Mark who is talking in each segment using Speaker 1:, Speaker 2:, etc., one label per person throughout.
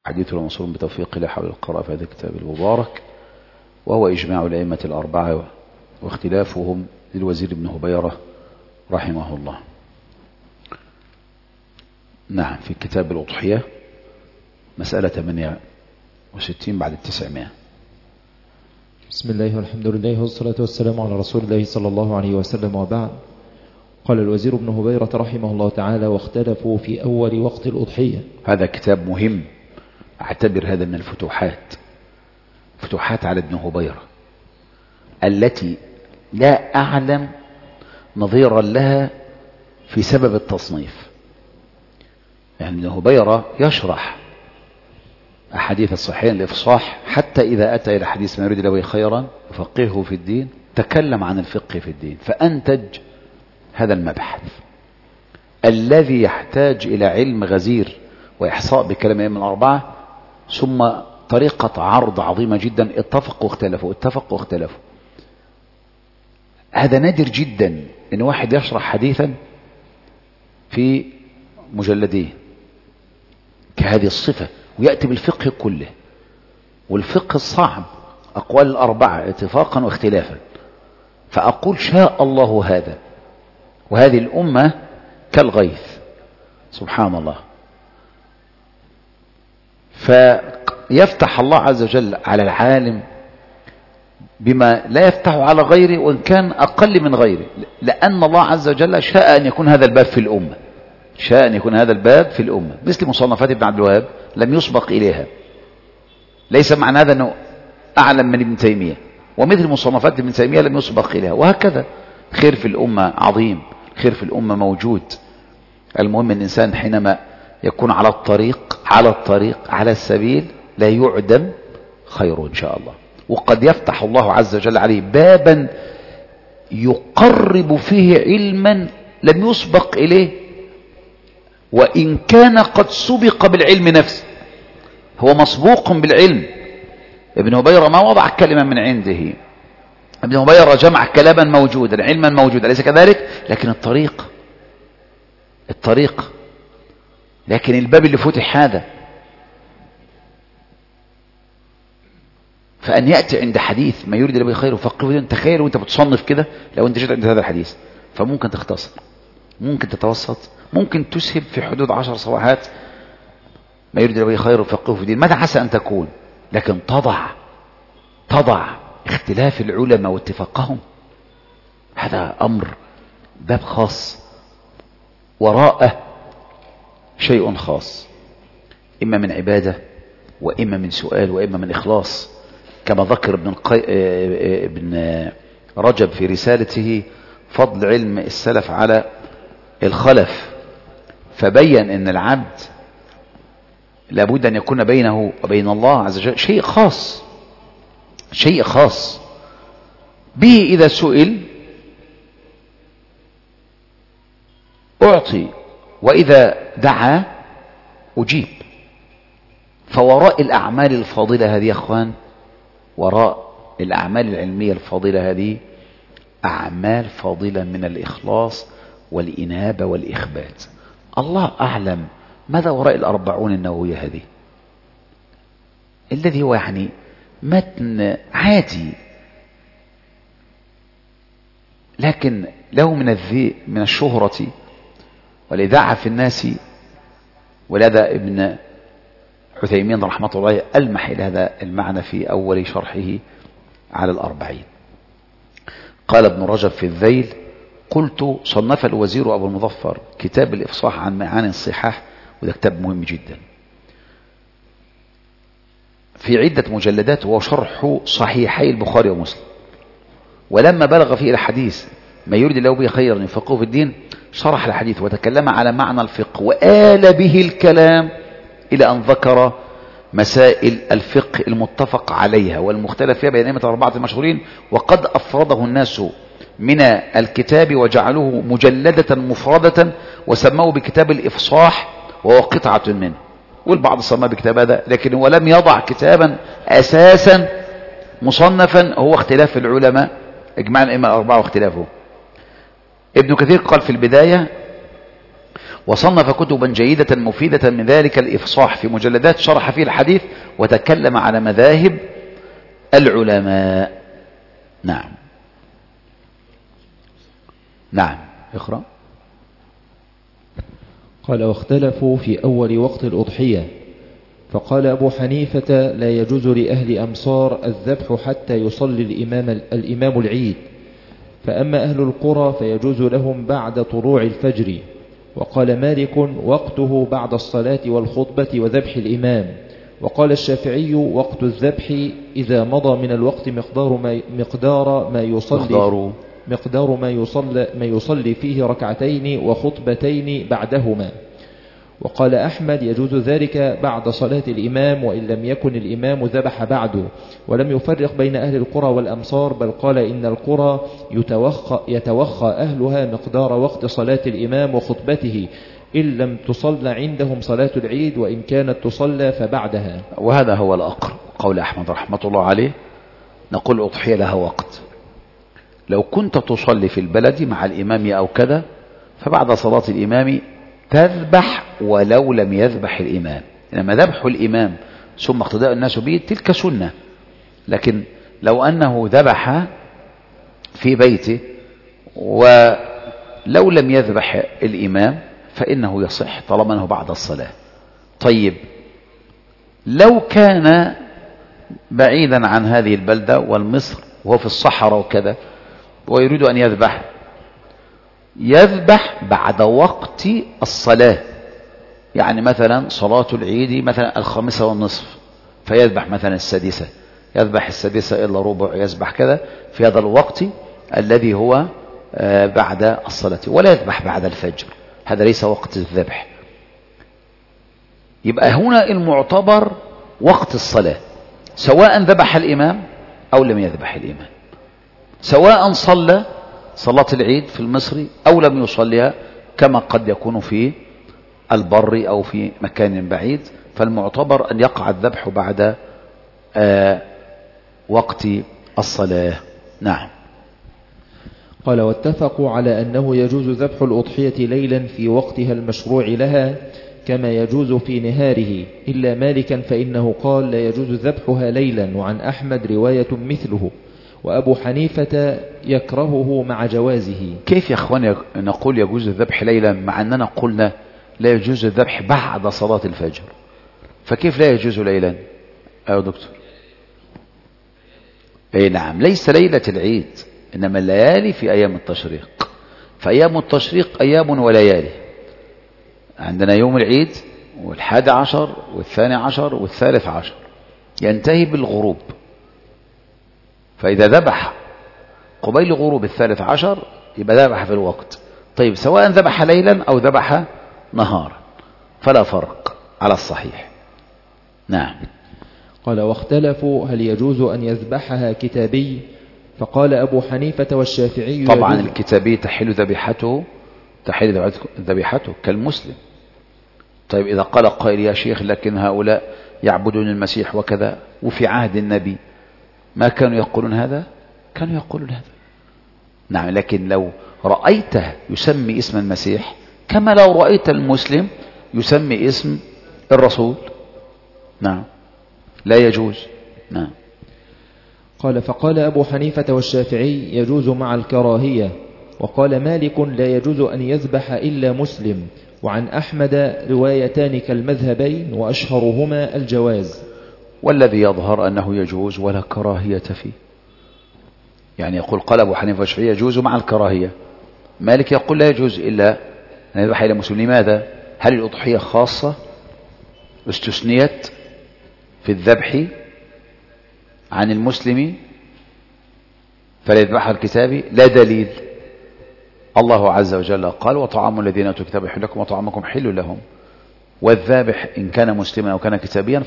Speaker 1: حديثنا منصور بتوفيق الله حول القراءة في هذا الكتاب المبارك، وهو إجماع الأئمة الأربعة واختلافهم للوزير بن هبيرة رحمه الله. نعم، في كتاب الأضحية مسألة 68 بعد 900.
Speaker 2: بسم الله والحمد لله والصلاة والسلام على رسول الله صلى الله عليه وسلم، وبعد. قال الوزير بن هبيرة رحمه الله تعالى: واختلفوا في أول وقت الأضحية.
Speaker 1: هذا كتاب مهم، اعتبر هذا من فتوحات على ابن هبيرة التي لا أعلم نظيرا لها في سبب التصنيف. يعني ابن هبيرة يشرح أحاديث الصحيحين الإفصاح، حتى إذا أتى إلى حديث ما يريد له خيرا يفقهه في الدين، تكلم عن الفقه في الدين، فأنتج هذا المبحث الذي يحتاج إلى علم غزير وإحصاء بكلام الأئمة الأربعة، ثم طريقة عرض عظيمة جدا. اتفقوا واختلفوا. هذا نادر جدا إن واحد يشرح حديثا في مجلدين كهذه الصفة ويأتي بالفقه كله، والفقه الصعب أقوال الأربعة اتفاقا واختلافا. فأقول شاء الله هذا، وهذه الأمة كالغيث سبحان الله. فيفتح الله عز وجل على العالم بما لا يفتح على غيره، وإن كان أقل من غيره، لأن الله عز وجل شاء أن يكون هذا الباب في الأمة. مثل مصنفات ابن عبد الوهاب لم يسبق إليها، ليس معنى هذا أنه أعلم من ابن تيمية، ومثل مصنفات ابن تيمية لم يسبق إليها، وهكذا. خير في الأمة عظيم، خير في الأمة موجود. المهم الإنسان حينما يكون على السبيل لا يعدم خيره إن شاء الله. وقد يفتح الله عز وجل عليه بابا يقرب فيه علما لم يسبق إليه، وإن كان قد سبق بالعلم نفسه، هو مسبوق بالعلم. ابن هبيرة ما وضع كلمة من عنده، ابن هبيرة جمع كلاما موجودا، علما موجودا، ليس كذلك؟ لكن الطريق لكن الباب اللي فتح هذا. فأن يأتي عند حديث ما يريد له خير وفقه، تخيل وانت بتصنف كده، لو انت جيت عند هذا الحديث فممكن تختصر، ممكن تتوسط، ممكن تسهب في حدود 10 صفحات ما يريد له خير وفقه في الدين. ماذا عسى أن تكون؟ لكن تضع اختلاف العلماء واتفاقهم، هذا أمر باب خاص وراءه شيء خاص، إما من عبادة وإما من سؤال وإما من إخلاص، كما ذكر ابن رجب في رسالته فضل علم السلف على الخلف، فبين أن العبد لابد أن يكون بينه وبين الله عز وجل شيء خاص به. إذا سئل أعطي، وإذا دعا أجيب. فوراء الأعمال الفاضلة هذه يا أخوان، وراء الأعمال العلمية الفاضلة هذه أعمال فاضلة من الإخلاص والإنابة والإخبات. الله أعلم ماذا وراء الأربعون النووية هذه، الذي هو يعني متن عادي، لكن له من الشهرة والإذاعة في الناس. ولهذا ابن عثيمين رحمة الله ألمح إلى هذا المعنى في أول شرحه على الأربعين. قال ابن رجب في الذيل: قلت صنف الوزير أبو المظفر كتاب الإفصاح عن معاني الصحاح، وده كتاب مهم جدا في عدة مجلدات، وهو شرح صحيحي البخاري ومسلم. ولما بلغ فيه الحديث ما يريد له به خيرا يفقهه في الدين، شرح الحديث وتكلم على معنى الفقه، وآل به الكلام إلى أن ذكر مسائل الفقه المتفق عليها والمختلف فيها بين الأئمة الأربعة المشهورين. وقد أفرده الناس من الكتاب وجعلوه مجلدة مفردة وسموه بكتاب الإفصاح، وهو قطعة منه، والبعض سماه بكتاب هذا، لكن هو لم يضع كتابا أساسا مصنفا. هو اختلاف العلماء، إجماع الأئمة الأربعة واختلافه. ابن كثير قال في البداية: وصنف كتبا جيدة مفيدة، من ذلك الإفصاح في مجلدات شرح فيه الحديث وتكلم على مذاهب العلماء. نعم. نعم اقرأ.
Speaker 2: قال واختلفوا في أول وقت الأضحية، فقال أبو حنيفة لا يجوز لأهل أمصار الذبح حتى يصلي الإمام العيد، فأما أهل القرى فيجوز لهم بعد طلوع الفجر. وقال مالك وقته بعد الصلاة والخطبة وذبح الإمام. وقال الشافعي وقت الذبح إذا مضى من الوقت مقدار ما يصلي فيه ركعتين وخطبتين بعدهما. وقال أحمد يجوز ذلك بعد صلاة الإمام وإن لم يكن الإمام ذبح بعده، ولم يفرق بين أهل القرى والأمصار، بل قال إن القرى يتوخى أهلها مقدار وقت صلاة الإمام وخطبته إن لم تصلى عندهم صلاة العيد، وإن كانت تصلى فبعدها.
Speaker 1: وهذا هو الأقرب قول أحمد رحمة الله عليه. نقول الأضحية لها وقت، لو كنت تصلي في البلد مع الإمام أو كذا فبعد صلاة الإمام تذبح ولو لم يذبح الإمام، إنما ذبح الإمام ثم اقتداء الناس به تلك سنة. لكن لو أنه ذبح في بيته ولو لم يذبح الإمام فإنه يصح طالما أنه بعد الصلاة. طيب لو كان بعيدا عن هذه البلدة والمصر وهو في الصحراء وكذا ويريد أن يذبح بعد وقت الصلاة، يعني مثلا صلاة العيد مثلا 5:30 فيذبح مثلا 6، يذبح 6 إلا ربع، يذبح كذا في هذا الوقت الذي هو بعد الصلاة، ولا يذبح بعد الفجر، هذا ليس وقت الذبح. يبقى هنا المعتبر وقت الصلاة، سواء ذبح الإمام أو لم يذبح الإمام، سواء صلى صلاة العيد في المصري أو لم يصليها، كما قد يكون في البر أو في مكان بعيد، فالمعتبر أن يقع الذبح بعد وقت الصلاة. نعم.
Speaker 2: قال واتفقوا على أنه يجوز ذبح الأضحية ليلا في وقتها المشروع لها كما يجوز في نهاره، إلا مالكا فإنه قال لا يجوز ذبحها ليلا، وعن أحمد رواية مثله، وأبو حنيفة يكرهه مع جوازه.
Speaker 1: كيف يا أخواني نقول يجوز الذبح ليلا مع أننا قلنا لا يجوز الذبح بعد صلاة الفجر؟ فكيف لا يجوز ليلا؟ أيوة دكتور. أي نعم، ليس ليلة العيد إنما الليالي في أيام التشريق، فأيام التشريق أيام وليالي، عندنا يوم العيد وال11 وال12 وال13 ينتهي بالغروب، فإذا ذبح قبيل غروب 13 يبقى ذبح في الوقت. طيب سواء ذبح ليلا أو ذبح نهارا فلا فرق على الصحيح. نعم.
Speaker 2: قال واختلفوا هل يجوز أن يذبحها كتابي، فقال أبو حنيفة والشافعي
Speaker 1: طبعا الكتابي تحل ذبيحته كالمسلم. طيب إذا قال قائل يا شيخ لكن هؤلاء يعبدون المسيح وكذا، وفي عهد النبي ما كانوا يقولون هذا؟ كانوا يقولون هذا. نعم، لكن لو رأيته يسمي اسم المسيح كما لو رأيت المسلم يسمي اسم الرسول، نعم لا يجوز. نعم.
Speaker 2: قال فقال أبو حنيفة والشافعي يجوز مع الكراهية، وقال مالك لا يجوز أن يذبح إلا مسلم، وعن أحمد روايتان كالمذهبين وأشهرهما الجواز.
Speaker 1: والذي يظهر أنه يجوز ولا كراهية فيه، يعني يقول قال أبو حنيفة والشافعي يجوز مع الكراهية، مالك يقول لا يجوز إلا أن يذبح إلى مسلم. لماذا؟ هل الأضحية خاصة استثنيت في الذبح عن المسلم فلا يذبحها الكتابي؟ لا دليل. الله عز وجل قال وطعام الذين أوتوا الكتاب حل لكم وطعامكم حل لهم، والذابح إن كان مسلما أو كان كتابيا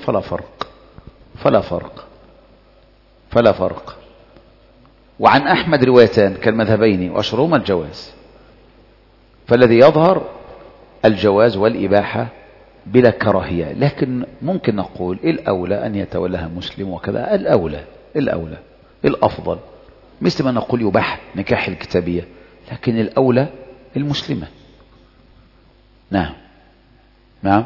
Speaker 1: فلا فرق. وعن أحمد روايتان كالمذهبين وأشهرهما الجواز، فالذي يظهر الجواز والإباحة بلا كراهية، لكن ممكن نقول الأولى أن يتولاها مسلم وكذا، الأولى الأفضل، مثل ما نقول يباح نكاح الكتابية، لكن الأولى المسلمة. نعم نعم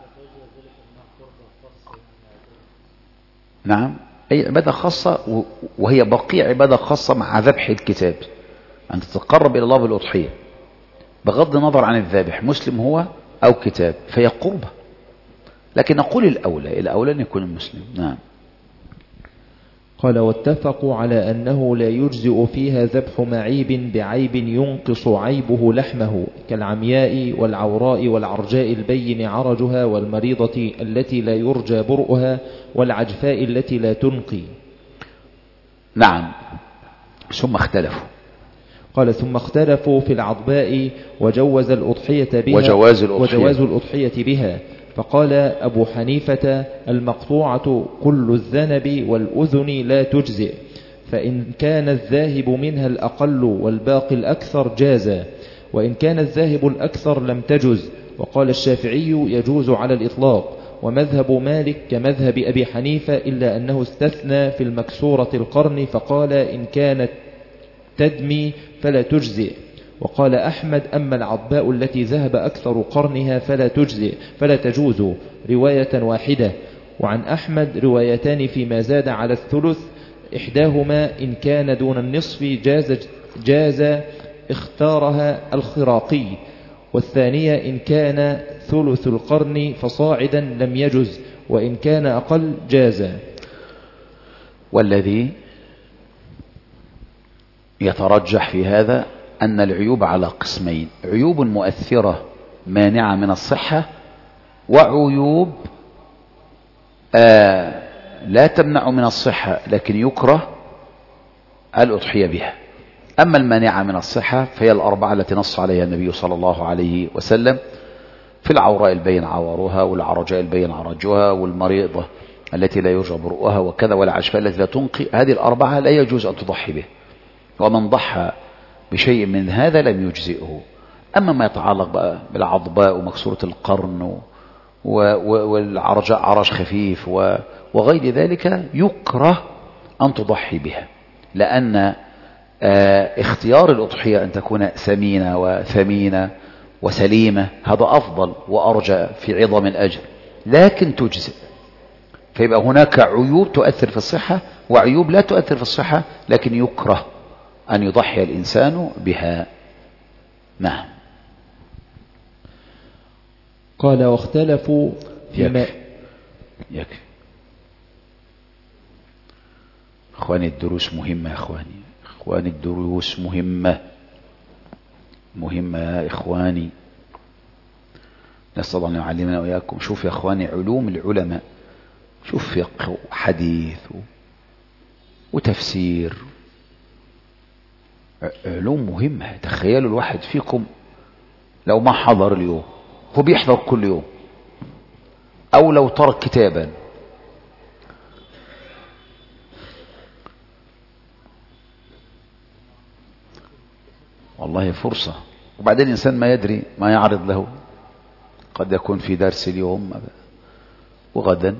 Speaker 1: نعم، أي عبادة خاصة، وهي بقية عبادة خاصة مع ذبح الكتاب، أن تتقرب إلى الله بالأضحية بغض النظر عن الذابح مسلم هو أو كتاب، فهي قربة. لكن نقول الأولى أن يكون المسلم. نعم.
Speaker 2: قال واتفقوا على أنه لا يجزئ فيها ذبح معيب بعيب ينقص عيبه لحمه كالعمياء والعوراء والعرجاء البين عرجها والمريضة التي لا يرجى برؤها والعجفاء التي لا تنقي.
Speaker 1: نعم. ثم اختلفوا.
Speaker 2: قال ثم اختلفوا في العضباء وجوز الأضحية بها وجواز الأضحية بها. فقال أبو حنيفة المقطوعة كل الذنب والأذن لا تجزئ، فإن كان الذاهب منها الأقل والباقي الأكثر جاز، وإن كان الذاهب الأكثر لم تجز. وقال الشافعي يجوز على الإطلاق، ومذهب مالك كمذهب أبي حنيفة إلا أنه استثنى في المكسورة القرن فقال إن كانت تدمي فلا تجزئ. وقال أحمد أما العضباء التي ذهب أكثر قرنها فلا تجوز رواية واحدة. وعن أحمد روايتان فيما زاد على الثلث، إحداهما إن كان دون النصف جاز اختارها الخراقي، والثانية إن كان ثلث القرن فصاعدا لم يجز، وإن كان أقل جاز.
Speaker 1: والذي يترجح في هذا أن العيوب على قسمين: عيوب مؤثرة مانعة من الصحة، وعيوب لا تمنع من الصحة لكن يكره الأضحية بها. أما المانعة من الصحة فهي الأربعة التي نص عليها النبي صلى الله عليه وسلم: في العوراء البين عورها، والعرجاء البين عرجها، والمريضة التي لا يرجى برؤها، وكذا، والعجفاء التي لا تنقي. هذه الأربعة لا يجوز أن تضحي به، ومن ضحى بشيء من هذا لم يجزئه. أما ما يتعلق بقى بالعضباء ومكسورة القرن والعرجاء عرج خفيف وغير ذلك يكره أن تضحي بها، لأن اختيار الأضحية أن تكون سمينة وثمينة وسليمة هذا أفضل وأرجى في عظم الأجر، لكن تجزئ. فيبقى هناك عيوب تؤثر في الصحة وعيوب لا تؤثر في الصحة، لكن يكره أن يضحي الإنسان بها. نعم.
Speaker 2: قال واختلفوا فيما
Speaker 1: يكفي. إخواني الدروس مهمة، إخواني الدروس مهمة يا إخواني، نسأل الله أن يعلمنا وإياكم. شوف يا إخواني علوم العلماء، شوف فقه وحديث وتفسير، علوم مهمة. تخيلوا الواحد فيكم لو ما حضر اليوم، هو بيحضر كل يوم، أو لو ترك كتابا، والله فرصة. وبعدين الإنسان ما يدري ما يعرض له، قد يكون في درس اليوم وغدا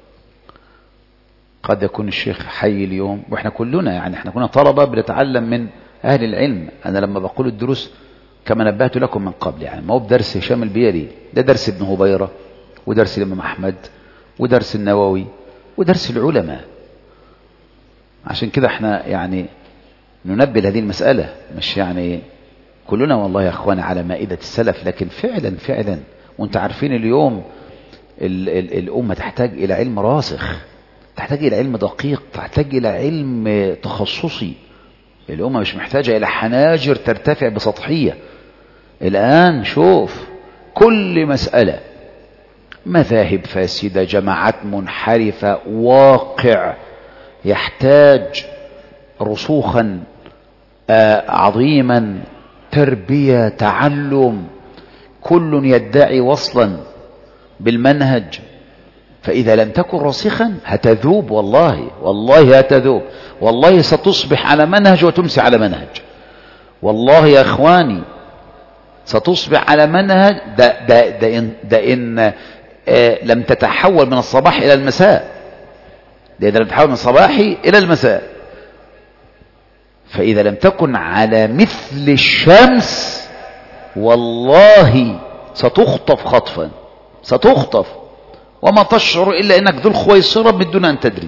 Speaker 1: قد يكون الشيخ حي اليوم، وإحنا كلنا يعني إحنا كنا طلبة بنتعلم من أهل العلم. أنا لما بقول الدروس كما نبهت لكم من قبل، يعني ما هو بدرس هشام البيلي، ده درس ابن هبيرة، ودرس الإمام أحمد، ودرس النووي، ودرس العلماء. عشان كده احنا يعني ننبه هذه المسألة، مش يعني كلنا والله يا أخوانا على مائدة السلف، لكن فعلا وانت عارفين اليوم الأمة تحتاج إلى علم راسخ، تحتاج إلى علم دقيق، تحتاج إلى علم تخصصي. الأمة مش محتاجة إلى حناجر ترتفع بسطحية. الآن شوف كل مسألة مذاهب فاسدة، جماعات منحرفة، واقع يحتاج رسوخا عظيما، تربية، تعلم، كل يدعي وصلا بالمنهج. فإذا لم تكن راسخا هتذوب، والله هتذوب، والله ستصبح على منهج وتمسي على منهج، والله يا إخواني ستصبح على منهج. ده إن لم تتحول من الصباح إلى المساء، ده إذا لم تتحول من الصباح إلى المساء. فإذا لم تكن على مثل الشمس والله ستخطف خطفا، ستخطف، وما تشعر إلا أنك ذو الخويصرة من دون أن تدري،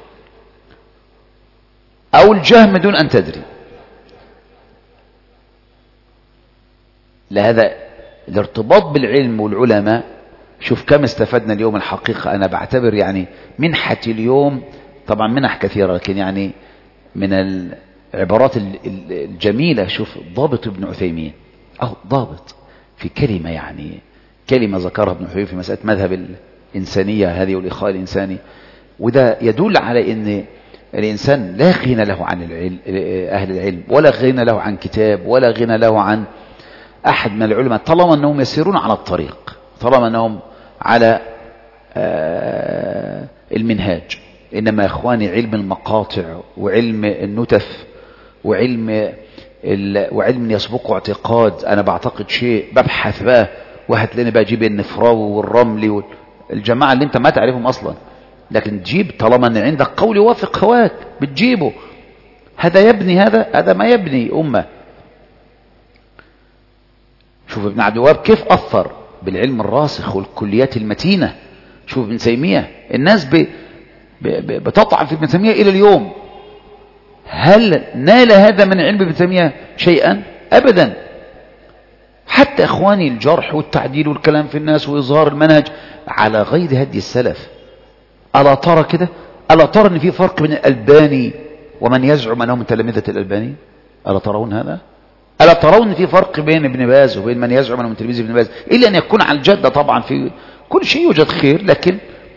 Speaker 1: أو الجهم دون أن تدري. لهذا الارتباط بالعلم والعلماء، شوف كم استفدنا اليوم. الحقيقة أنا بعتبر يعني منحتي اليوم، طبعا منح كثيرة، لكن يعني من العبارات الجميلة، شوف ضابط ابن عثيمين، ضابط في كلمة، يعني كلمة ذكرها ابن عثيمين في مسألة مذهب الإنسانية هذه والإخاء الإنساني، وده يدل على أن الإنسان لا غنى له عن أهل العلم، ولا غنى له عن كتاب، ولا غنى له عن أحد من العلماء، طالما أنهم يسيرون على الطريق، طالما أنهم على المنهاج. إنما يا إخواني علم المقاطع وعلم النتف وعلم يسبقه اعتقاد، أنا بعتقد شيء ببحث بقى وهتلاقيني بقى أجيب النفراوي والرملي والجماعة اللي أنت ما تعرفهم أصلا، لكن تجيب طالما أن عندك قول يوافق هواك بتجيبه. هذا يبني هذا ما يبني أمة. شوف ابن عبد الوهاب كيف أثر بالعلم الراسخ والكليات المتينة. شوف ابن تيمية، الناس بتطعن في ابن تيمية إلى اليوم. هل نال هذا من علم ابن تيمية شيئا؟ أبدا. حتى إخواني الجرح والتعديل والكلام في الناس وإظهار المنهج على غير هدي السلف. ألا ترى كده؟ ألا ترى أن في فرق بين الألباني ومن يزعم أنه من تلامذة الألباني؟ ألا ترون هذا؟ ألا ترون أن في فرق بين ابن باز وبين من يزعم أنه من تلاميذ ابن باز؟ إلا أن يكون على الجدة طبعا، في كل شيء يوجد خير، لكن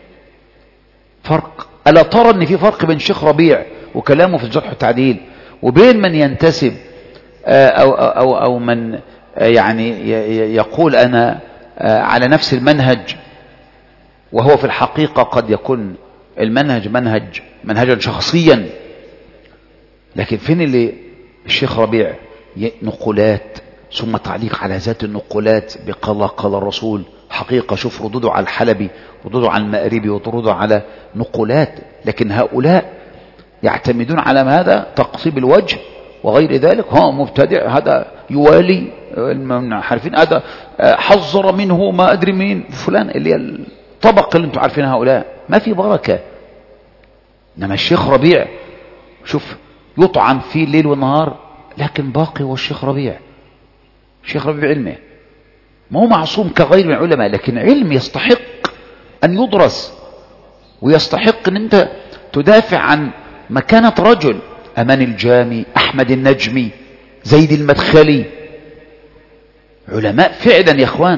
Speaker 1: فرق. ألا ترى أن في فرق بين الشيخ ربيع وكلامه في الجرح والتعديل وبين من ينتسب أو من يعني يقول أنا على نفس المنهج، وهو في الحقيقة قد يكون المنهج منهجا شخصيا، لكن فين اللي الشيخ ربيع نقولات ثم تعليق على ذات النقولات قال الرسول. حقيقة شوف ردوده على الحلبي، ردوده على المأربي، وردوده على نقولات. لكن هؤلاء يعتمدون على هذا تقصيب الوجه وغير ذلك. هو مبتدع، هذا يوالي المنحرفين، هذا حذر منه ما أدري مين فلان، اللي الطبق اللي انتم عارفين هؤلاء ما في بركة. إنما الشيخ ربيع شوف يطعن فيه الليل والنهار، لكن باقي هو الشيخ ربيع. الشيخ ربيع علمه ما هو معصوم كغير من العلماء، لكن علم يستحق أن يدرس، ويستحق أن أنت تدافع عن مكانة رجل. أمان الجامي، أحمد النجمي، زيد المدخلي، علماء فعلا يا اخوان.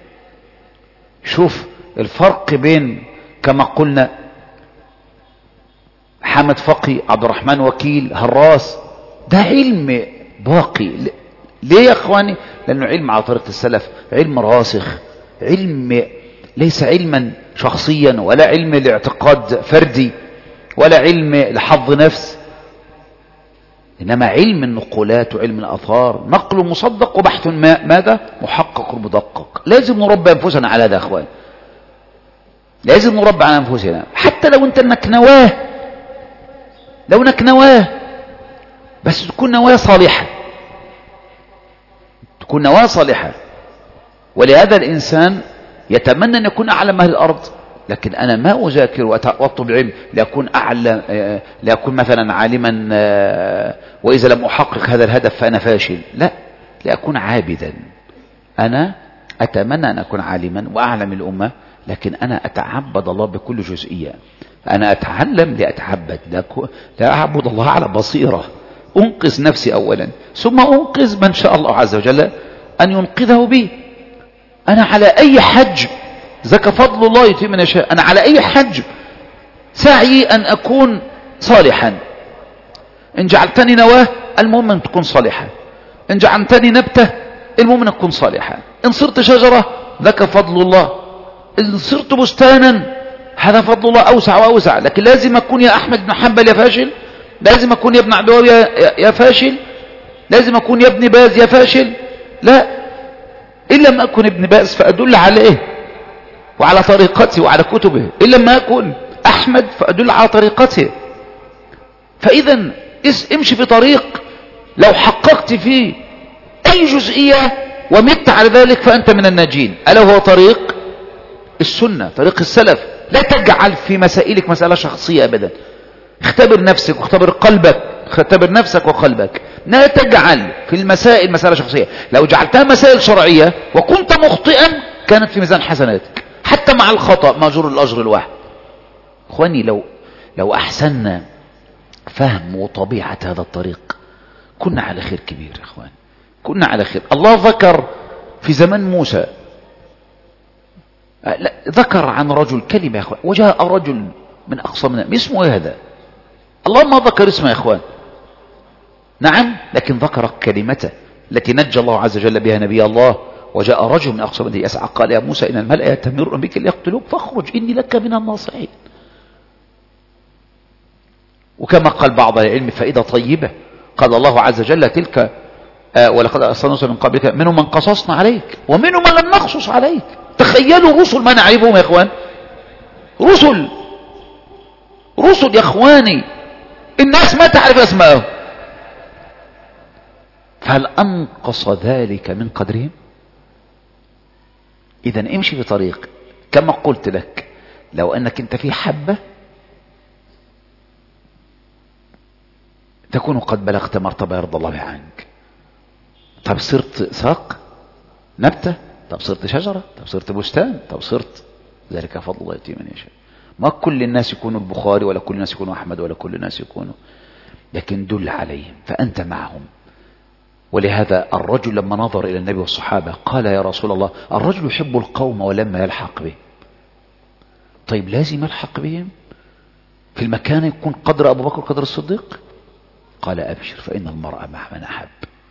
Speaker 1: شوف الفرق بين كما قلنا حامد فقي، عبد الرحمن وكيل، هراس، ده علم باقي. ليه يا اخواني؟ لانه علم على طريقة السلف، علم راسخ، علم ليس علما شخصيا، ولا علم لاعتقاد فردي، ولا علم لحظ نفس، إنما علم النقولات وعلم الآثار، نقل مصدق وبحث ماذا؟ محقق ومدقق. لازم نربى أنفسنا على هذا يا أخوان، لازم نربى على أنفسنا. حتى لو أنت إنك نواه، لو إنك نواه، بس تكون نواة صالحة، تكون نواة صالحة. ولهذا الإنسان يتمنى أن يكون أعلم أهل الأرض، لكن أنا ما أذاكر وأطلب علم لأكون أعلم، لأكون مثلا عالما، وإذا لم أحقق هذا الهدف فأنا فاشل. لا، لأكون عابدا. أنا أتمنى أن أكون عالما وأعلم الأمة، لكن أنا أتعبد الله بكل جزئية. أنا أتعلم لأتعبد، لا أعبد الله على بصيرة. أنقذ نفسي أولا، ثم أنقذ من شاء الله عز وجل أن ينقذه بي. أنا على أي حج، ذاك فضل الله يؤتيه من يشاء، أنا على أي حج سعي أن أكون صالحا. إن جعلتني نواة المهم أن تكون صالحا، إن جعلتني نبتة المهم أن تكون صالحا، إن صرت شجرة ذاك فضل الله، إن صرت بستانا هذا فضل الله أوسع وأوسع. لكن لازم أكون يا أحمد بن حنبل يا فاشل، لازم أكون يا ابن عبد الوهاب يا فاشل، لازم أكون يا ابن باز يا فاشل. لا، إن لم أكن ابن باز فأدل عليه وعلى طريقته وعلى كتبه، إن لم أكن أحمد فأدل على طريقته. فإذا امشي في طريق لو حققت فيه أي جزئية ومت على ذلك فأنت من الناجين. ألا هو طريق السنة، طريق السلف. لا تجعل في مسائلك مسألة شخصية أبدا. اختبر نفسك واختبر قلبك، اختبر نفسك وقلبك. لا تجعل في المسائل مسألة شخصية. لو جعلتها مسائل شرعية وكنت مخطئا كانت في ميزان حسناتك، حتى مع الخطأ مأجور الأجر الواحد. اخواني، لو أحسننا فهم وطبيعة هذا الطريق كنا على خير كبير يا اخوان، كنا على خير. الله ذكر في زمن موسى، لا ذكر عن رجل كلمة يا اخوان، وجاء رجل من اقصى من اسمه ايه هذا؟ الله ما ذكر اسمه يا اخوان، نعم، لكن ذكر كلمته التي نجى الله عز وجل بها نبي الله. وجاء رجل من اقصى من يسعى قال يا موسى ان الملأ يأتمرون بك ليقتلوك فاخرج اني لك من الناصحين. وكما قال بعض العلم فائدة طيبة، قال الله عز وجل تلك ولقد أرسلنا من قبلك منهم من قصصنا عليك ومنهم من لم نقصص عليك. تخيلوا رسل ما نعرفهم يا اخوان، رسل يا اخواني الناس ما تعرف اسمائهم، فهل أنقص ذلك من قدرهم؟ إذا امشي بطريق كما قلت لك، لو أنك أنت في حبة تكون قد بلغت مرتبة يرضى الله بها عنك. طب صرت ساق نبتة، طب صرت شجرة، طب صرت بستان، طب صرت، ذلك فضل الله يؤتيه من يشاء. ما كل الناس يكونوا البخاري ولا كل الناس يكونوا أحمد ولا كل الناس يكونوا، لكن دل عليهم فأنت معهم. ولهذا الرجل لما نظر إلى النبي والصحابة قال يا رسول الله الرجل يحب القوم ولما يلحق به. طيب لازم يلحق بهم في المكان يكون قدر أبو بكر قدر الصديق؟ قال أبشر فإن المرأة مع من أحب.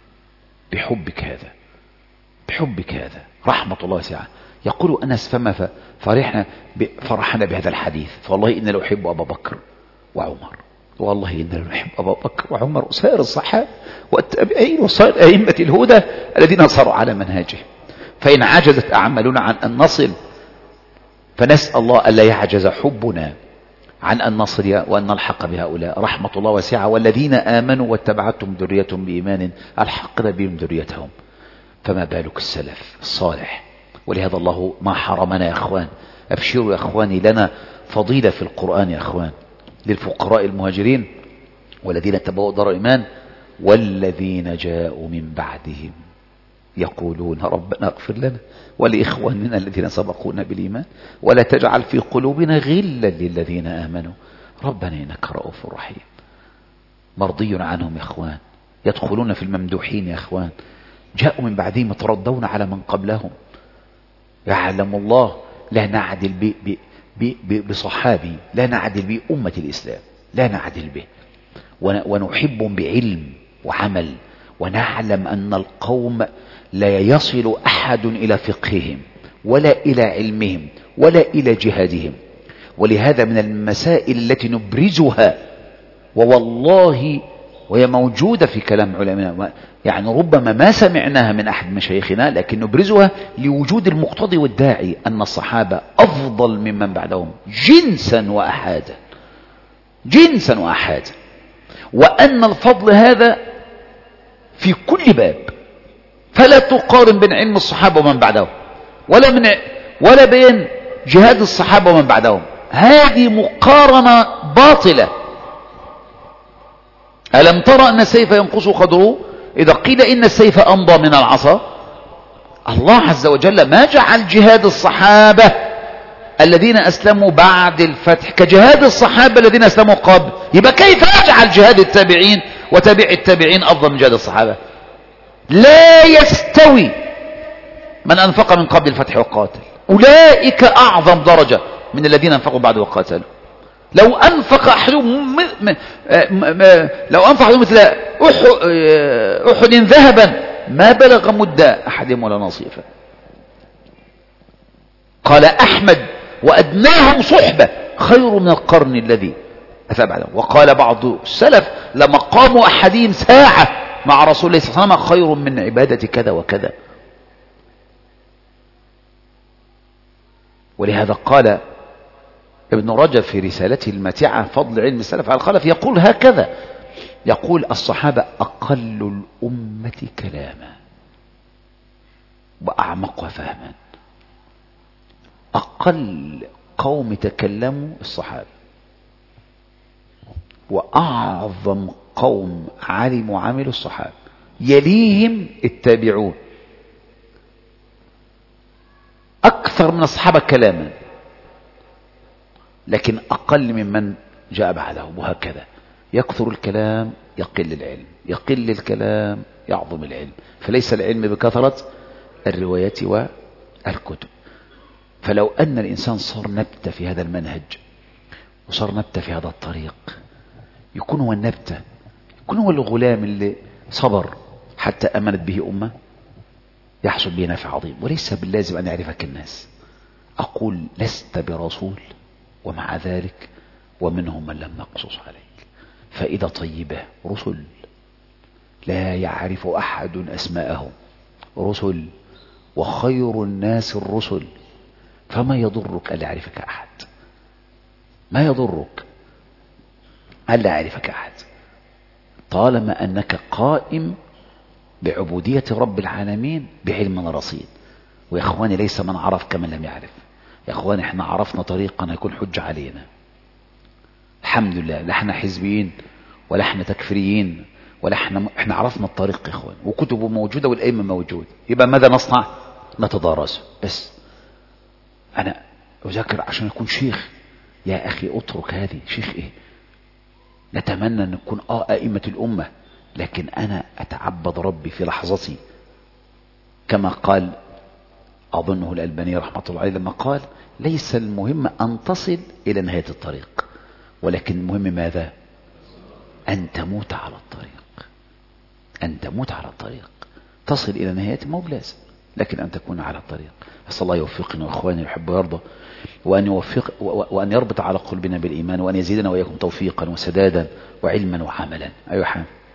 Speaker 1: بحبك هذا رحمة الله واسعة. يقول أنس فما فرحنا بهذا الحديث، فوالله إن لأحب أبا بكر وعمر، والله إن نحب أبا بكر وعمر وسائر الصحابة والتابعين وسائر أئمة الهدى الذين صاروا على منهجه. فإن عجزت أعمالنا عن أن نصل فنسأل الله ألا يعجز حبنا عن أن نصل وأن نلحق بهؤلاء. رحمة الله واسعة. والذين آمنوا واتبعتهم ذريتهم بإيمان ألحقنا بهم ذريتهم. فما بالك السلف الصالح. ولهذا الله ما حرمنا يا أخوان. أبشروا يا أخواني، لنا فضيلة في القرآن يا أخوان، للفقراء المهاجرين والذين تبوأوا دار الإيمان والذين جاءوا من بعدهم يقولون ربنا اغفر لنا ولإخواننا الذين سبقونا بالإيمان ولا تجعل في قلوبنا غلا للذين آمنوا ربنا إنك رؤوف رحيم. مرضي عنهم يا أخوان، يدخلون في الممدوحين يا أخوان. جاءوا من بعدهم يترضون على من قبلهم. يعلم الله لا نعدل بصحابي، لا نعدل بأمة الإسلام، لا نعدل به، ونحبهم بعلم وعمل، ونعلم أن القوم لا يصل أحد إلى فقههم ولا إلى علمهم ولا إلى جهادهم. ولهذا من المسائل التي نبرزها ووالله وهي موجودة في كلام علماء، يعني ربما ما سمعناها من أحد مشايخنا، لكن نبرزها لوجود المقتضي والداعي أن الصحابة أفضل ممن بعدهم جنسا وأحادا، جنسا وأحادا، وأن الفضل هذا في كل باب. فلا تقارن بين علم الصحابة ومن بعدهم ولا بين جهاد الصحابة ومن بعدهم. هذه مقارنة باطلة. ألم ترى أن السيف ينقص قدره إذا قيل إن السيف أمضى من العصا؟ الله عز وجل ما جعل جهاد الصحابة الذين أسلموا بعد الفتح كجهاد الصحابة الذين أسلموا قبل. يبقى كيف يجعل جهاد التابعين وتابع التابعين أفضل من جهاد الصحابة؟ لا يستوي من أنفق من قبل الفتح وقاتل، أولئك أعظم درجة من الذين أنفقوا بعد وقاتلوا. لو أنفق أحدهم مثل أحد ذهبا ما بلغ مد أحدهم ولا نصيفا. قال أحمد وأدناهم صحبة خير من القرن الذي أتى بعدهم. وقال بعض السلف لمقام أحدهم ساعة مع رسول الله صلى الله عليه وسلم خير من عبادة كذا وكذا. ولهذا قال ابن رجب في رسالته الماتعة فضل علم السلف على الخلف، يقول هكذا، يقول الصحابة أقل الأمة كلاما وأعمقها فهما. أقل قوم تكلموا الصحابة، وأعظم قوم علموا عملوا الصحابة، يليهم التابعون، أكثر من الصحابة كلاما، لكن أقل ممن جاء بعدهم. وهكذا يكثر الكلام يقل العلم، يقل الكلام يعظم العلم. فليس العلم بكثرة الروايات والكتب. فلو أن الإنسان صار نبتة في هذا المنهج وصار نبتة في هذا الطريق، يكون هو النبتة، يكون هو الغلام اللي صبر حتى أمنت به أمة، يحصل به نفع عظيم. وليس باللازم أن يعرفك الناس. أقول لست برسول، ومع ذلك ومنهم من لم نقصص عليك. فإذا طيبة رسل لا يعرف أحد أسماءهم، رسل، وخير الناس الرسل. فما يضرك ألا يعرفك أحد، ما يضرك ألا يعرفك أحد، طالما أنك قائم بعبودية رب العالمين بعلم رصيد. ويا إخواني ليس من عرف كمن لم يعرف. يا إخواني احنا عرفنا طريقا يكون حجة علينا، الحمد لله. لا احنا حزبيين ولا احنا تكفيريين ولا احنا عرفنا الطريق يا إخوان، وكتبه موجودة والأئمة موجود. يبقى ماذا نصنع؟ نتدارسه بس. أنا أذاكر عشان أكون شيخ؟ يا أخي اترك هذه. شيخ إيه؟ نتمنى أن نكون أئمة الأمة، لكن أنا أتعبد ربي في لحظتي، كما قال أظنه الألباني رحمة الله عليه لما قال: ليس المهم أن تصل إلى نهاية الطريق، ولكن المهم ماذا؟ أن تموت على الطريق، أن تموت على الطريق. تصل إلى نهاية ما هو لازم، لكن أن تكون على الطريق. أسأل الله يوفقنا وإخواني يحب ويرضى، وأن يربط على قلوبنا بالإيمان، وأن يزيدنا وإياكم توفيقا وسدادا وعلما وعملا. أيها